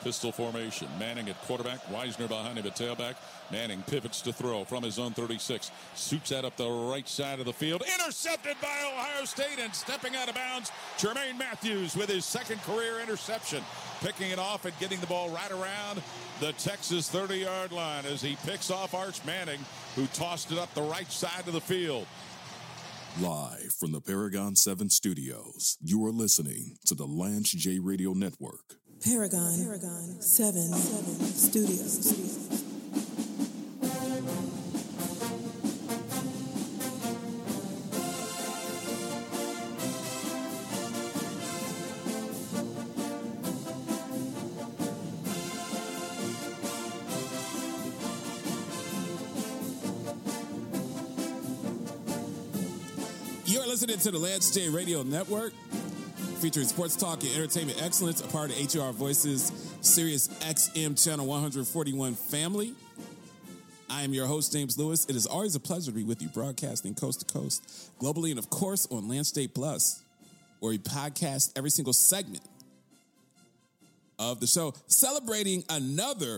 Pistol formation. Manning at quarterback. Weisner behind him at tailback. Manning pivots to throw from his own 36. Shoots that up the right side of the field. Intercepted by Ohio State, and stepping out of bounds, Jermaine Matthews with his second career interception. Picking it off and getting the ball right around the Texas 30-yard line as he picks off Arch Manning, who tossed it up the right side of the field. Live from the Paragon 7 studios, you are listening to the Lance J Radio Network. Paragon 7 Studios. You're listening to the Lance J Radio Network, featuring sports talk and entertainment excellence, a part of HUR Voices, Sirius XM Channel 141 family. I am your host, James Lewis. It is always a pleasure to be with you, broadcasting coast to coast, globally, and of course on Lance J Plus, where we podcast every single segment of the show, celebrating another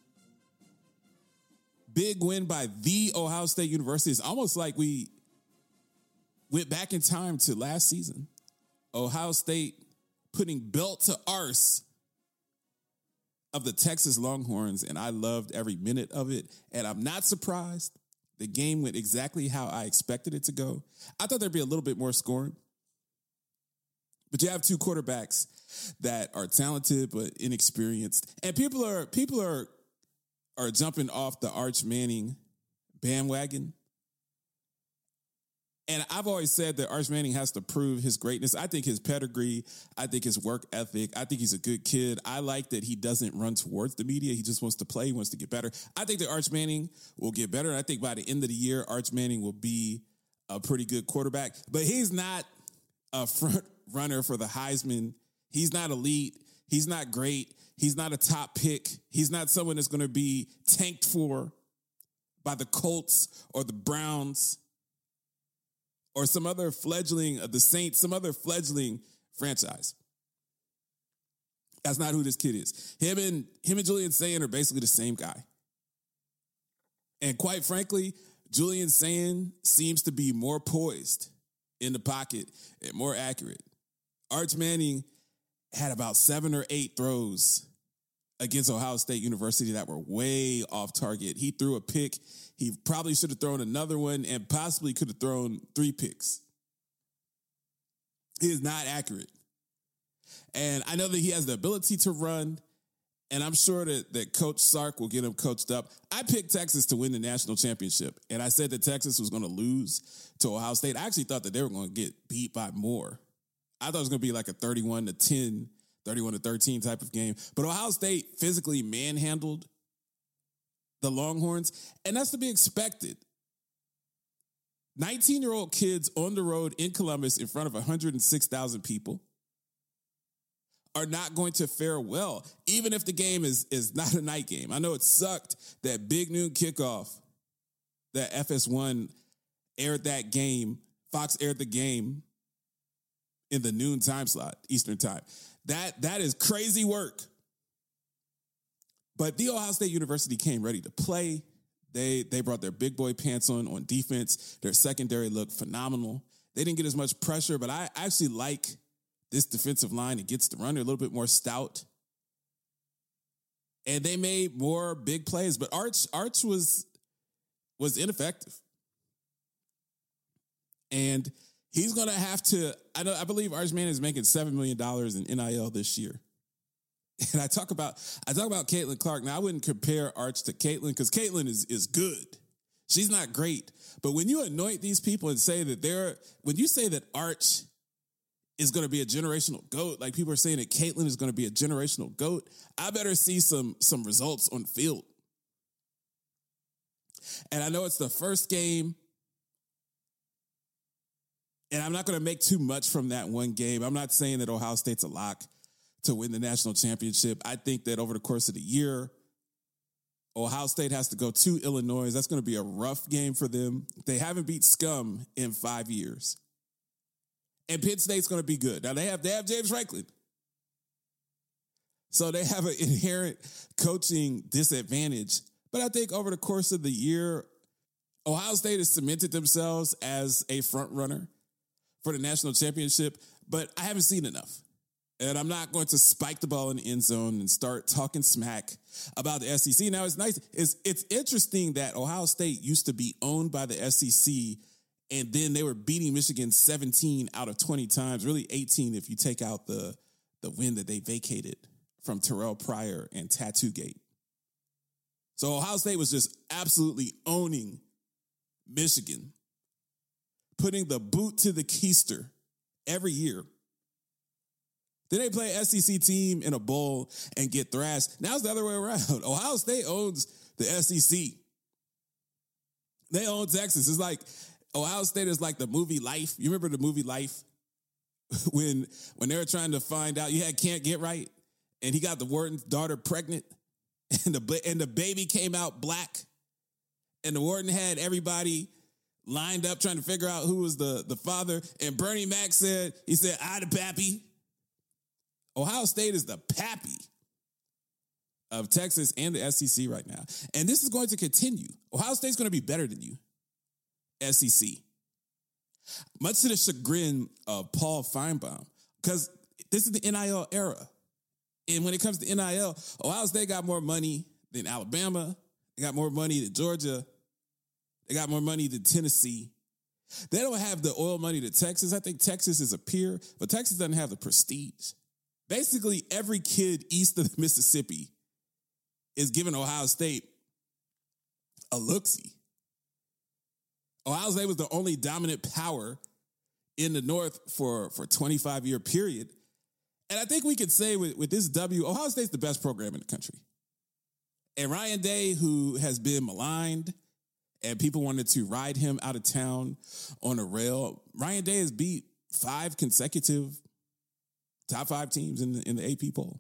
big win by the Ohio State University. It's almost like we went back in time to last season. Ohio State putting belt to arse of the Texas Longhorns, and I loved every minute of it. And I'm not surprised. The game went exactly how I expected it to go. I thought there'd be a little bit more scoring. But you have two quarterbacks that are talented but inexperienced. And people are jumping off the Arch Manning bandwagon. And I've always said that Arch Manning has to prove his greatness. I think his pedigree, I think his work ethic, I think he's a good kid. I like that he doesn't run towards the media. He just wants to play, he wants to get better. I think that Arch Manning will get better. And I think by the end of the year, Arch Manning will be a pretty good quarterback. But he's not a front runner for the Heisman. He's not elite. He's not great. He's not a top pick. He's not someone that's going to be tanked for by the Colts or the Browns or some other fledgling of the Saints, some other fledgling franchise. That's not who this kid is. Him and Julian Sayin are basically the same guy. And quite frankly, Julian Sayin seems to be more poised in the pocket and more accurate. Arch Manning had about 7 or 8 throws against Ohio State University that were way off target. He threw a pick. He probably should have thrown another one and possibly could have thrown 3 picks. He is not accurate. And I know that he has the ability to run, and I'm sure that Coach Sark will get him coached up. I picked Texas to win the national championship, and I said that Texas was going to lose to Ohio State. I actually thought that they were going to get beat by more. I thought it was going to be like a 31-10, 31-13 type of game. But Ohio State physically manhandled the Longhorns, and that's to be expected. 19-year-old kids on the road in Columbus in front of 106,000 people are not going to fare well, even if the game is not a night game. I know it sucked that big noon kickoff, that FS1 aired that game. Fox aired the game in the noon time slot, Eastern time. That is crazy work. But the Ohio State University came ready to play. They brought their big boy pants on defense. Their secondary looked phenomenal. They didn't get as much pressure, but I actually like this defensive line. It gets the run. They're a little bit more stout. And they made more big plays, but Arch was ineffective. And he's going to have to, I believe Arch Manning is making $7 million in NIL this year. And I talk about Caitlin Clark. Now, I wouldn't compare Arch to Caitlin because Caitlin is good. She's not great. But when you anoint these people and say that when you say that Arch is going to be a generational GOAT, like people are saying that Caitlin is going to be a generational GOAT, I better see some results on field. And I know it's the first game, and I'm not going to make too much from that one game. I'm not saying that Ohio State's a lock to win the national championship. I think that over the course of the year, Ohio State has to go to Illinois. That's going to be a rough game for them. They haven't beat scum in 5 years. And Penn State's going to be good. Now, they have James Franklin. So they have an inherent coaching disadvantage. But I think over the course of the year, Ohio State has cemented themselves as a front runner for the national championship, but I haven't seen enough. And I'm not going to spike the ball in the end zone and start talking smack about the SEC. Now, it's nice. It's interesting that Ohio State used to be owned by the SEC, and then they were beating Michigan 17 out of 20 times, really 18 if you take out the win that they vacated from Terrell Pryor and Tattoo Gate. So Ohio State was just absolutely owning Michigan, putting the boot to the keister every year. Then they play an SEC team in a bowl and get thrashed. Now it's the other way around. Ohio State owns the SEC. They own Texas. It's like Ohio State is like the movie Life. You remember the movie Life? when they were trying to find out, you had Can't Get Right, and he got the warden's daughter pregnant, and the baby came out black, and the warden had everybody lined up trying to figure out who was the father, and Bernie Mac said, I the pappy. Ohio State is the pappy of Texas and the SEC right now. And this is going to continue. Ohio State's going to be better than you, SEC. Much to the chagrin of Paul Feinbaum, because this is the NIL era. And when it comes to NIL, Ohio State got more money than Alabama. They got more money than Georgia. They got more money than Tennessee. They don't have the oil money that Texas. I think Texas is a peer, but Texas doesn't have the prestige. Basically, every kid east of the Mississippi is giving Ohio State a look-see. Ohio State was the only dominant power in the North for a 25-year period. And I think we could say with this W, Ohio State's the best program in the country. And Ryan Day, who has been maligned and people wanted to ride him out of town on a rail, Ryan Day has beat 5 consecutive top 5 teams in the AP poll.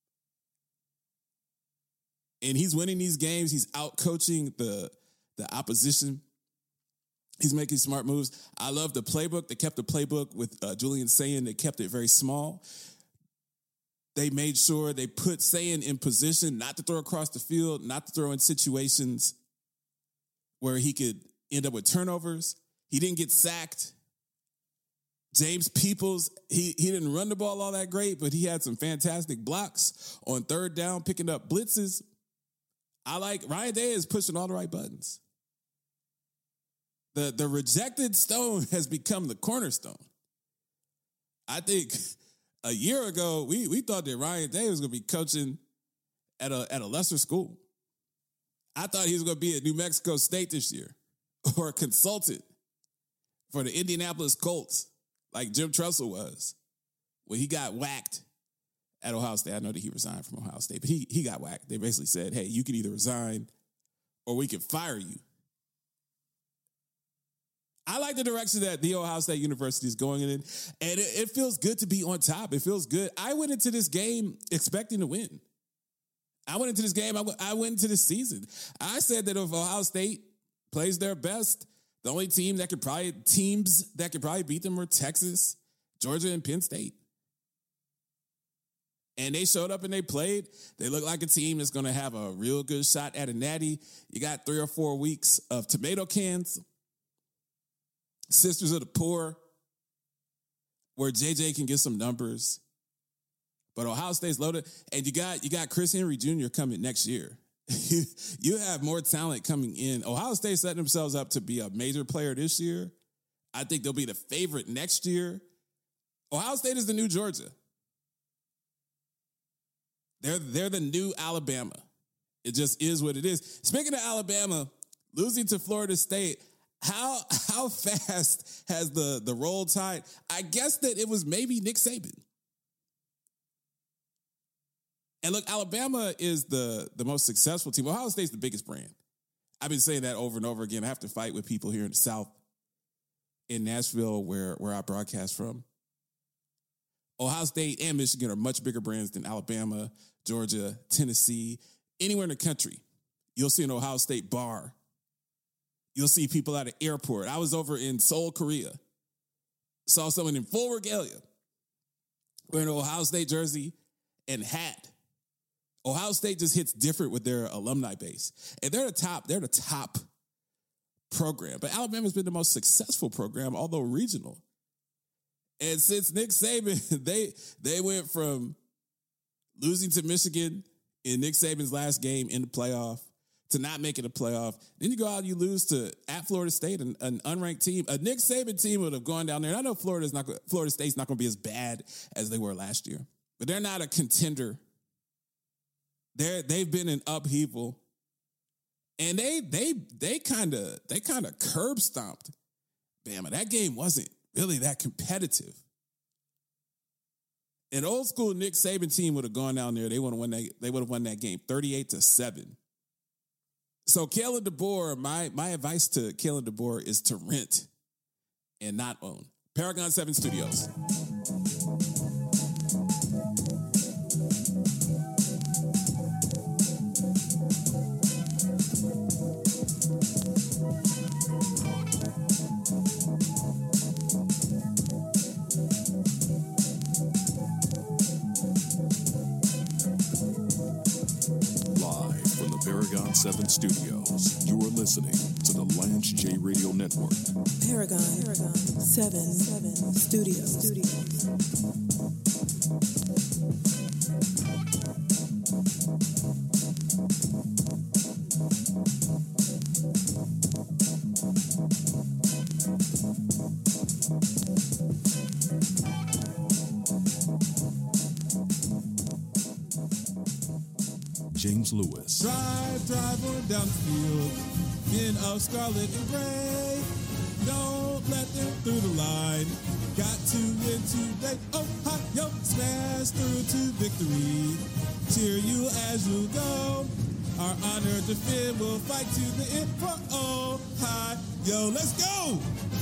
And he's winning these games. He's out coaching the opposition. He's making smart moves. I love the playbook. They kept the playbook with Julian Sayin. They kept it very small. They made sure they put Sayin in position not to throw across the field, not to throw in situations where he could end up with turnovers. He didn't get sacked. James Peoples, he didn't run the ball all that great, but he had some fantastic blocks on third down, picking up blitzes. Ryan Day is pushing all the right buttons. The rejected stone has become the cornerstone. I think a year ago, we thought that Ryan Day was going to be coaching at a lesser school. I thought he was going to be at New Mexico State this year or a consultant for the Indianapolis Colts, like Jim Tressel was when he got whacked at Ohio State. I know that he resigned from Ohio State, but he got whacked. They basically said, hey, you can either resign or we can fire you. I like the direction that The Ohio State University is going in, and it feels good to be on top. It feels good. I went into this game expecting to win. I went into this game, I went into this season. I said that if Ohio State plays their best, the only teams that could probably beat them were Texas, Georgia, and Penn State. And they showed up and they played. They look like a team that's going to have a real good shot at a natty. You got 3 or 4 weeks of tomato cans, Sisters of the Poor, where JJ can get some numbers. But Ohio State's loaded. And you got Chris Henry Jr. coming next year. You have more talent coming in. Ohio State setting themselves up to be a major player this year. I think they'll be the favorite next year. Ohio State is the new Georgia. They're the new Alabama. It just is what it is. Speaking of Alabama, losing to Florida State, how fast has the roll tide? I guess that it was maybe Nick Saban. And look, Alabama is the most successful team. Ohio State's the biggest brand. I've been saying that over and over again. I have to fight with people here in the South, in Nashville, where I broadcast from. Ohio State and Michigan are much bigger brands than Alabama, Georgia, Tennessee, anywhere in the country. You'll see an Ohio State bar. You'll see people at an airport. I was over in Seoul, Korea. Saw someone in full regalia wearing an Ohio State jersey and hat. Ohio State just hits different with their alumni base. And they're the top program. But Alabama's been the most successful program, although regional. And since Nick Saban, they went from losing to Michigan in Nick Saban's last game in the playoff to not making a playoff. Then you go out and you lose at Florida State, an unranked team. A Nick Saban team would have gone down there. And I know Florida State's not going to be as bad as they were last year, but they're not a contender. They've been in upheaval, and they kind of curb stomped Bama. That game wasn't really that competitive. An old school Nick Saban team would have gone down there. They would have won that game 38-7. So Kalen DeBoer, my advice to Kalen DeBoer is to rent and not own. Paragon 7 Studios. Paragon 7 Studios. You are listening to the Lance J Radio Network. Paragon 7 Studios. James Lewis. Drive on down the field in of scarlet and gray. Don't let them through the line. Got to win today. Ohio, smash through to victory. Cheer you as you go. Our honor to defend will fight to the end for Ohio. Let's go!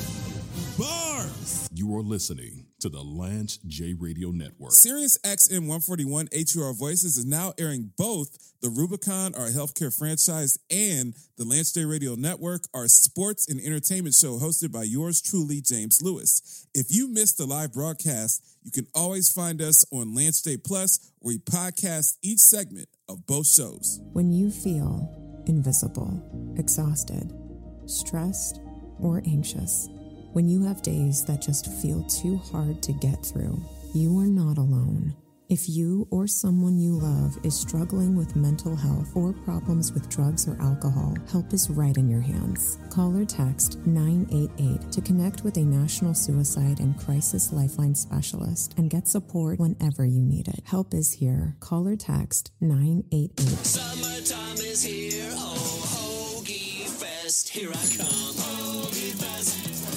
Bars! You are listening to the Lance J Radio Network. Sirius XM 141 HUR Voices is now airing both the Rubicon, our healthcare franchise, and the Lance J Radio Network, our sports and entertainment show hosted by yours truly, James Lewis. If you missed the live broadcast, you can always find us on Lance J Plus, where we podcast each segment of both shows. When you feel invisible, exhausted, stressed, or anxious, when you have days that just feel too hard to get through, you are not alone. If you or someone you love is struggling with mental health or problems with drugs or alcohol, help is right in your hands. Call or text 988 to connect with a National Suicide and Crisis Lifeline specialist and get support whenever you need it. Help is here. Call or text 988. Summertime is here. Oh, Hoagie Fest. Here I come. Hoagie Fest.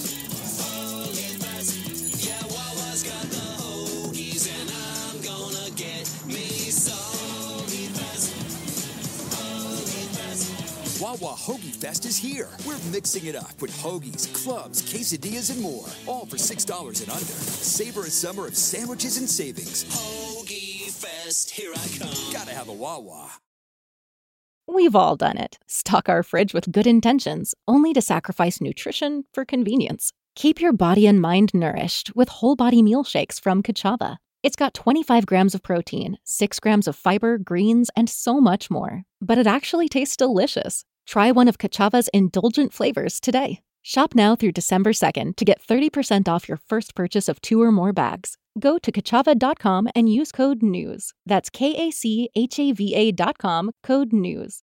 Wawa Hoagie Fest is here. We're mixing it up with hoagies, clubs, quesadillas, and more. All for $6 and under. Savor a summer of sandwiches and savings. Hoagie Fest, here I come. Gotta have a Wawa. We've all done it. Stock our fridge with good intentions, only to sacrifice nutrition for convenience. Keep your body and mind nourished with whole body meal shakes from Kachava. It's got 25 grams of protein, 6 grams of fiber, greens, and so much more. But it actually tastes delicious. Try one of Kachava's indulgent flavors today. Shop now through December 2nd to get 30% off your first purchase of 2 or more bags. Go to Kachava.com and use code NEWS. That's KACHAVA.com, code NEWS.